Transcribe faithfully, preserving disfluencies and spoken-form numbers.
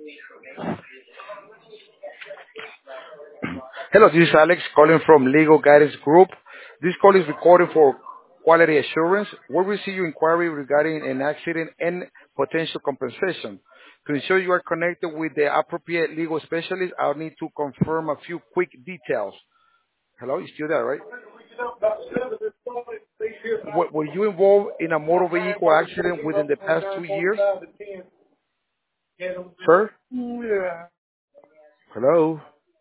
Hello, this is Alex calling from Legal Guidance Group. This call is recorded for quality assurance. We receive your inquiry regarding an accident and potential compensation. To ensure you are connected with the appropriate legal specialist, I'll need to confirm a few quick details. Hello, you still there, right? Were were you involved in a motor vehicle accident within the past two years, sir? Hello?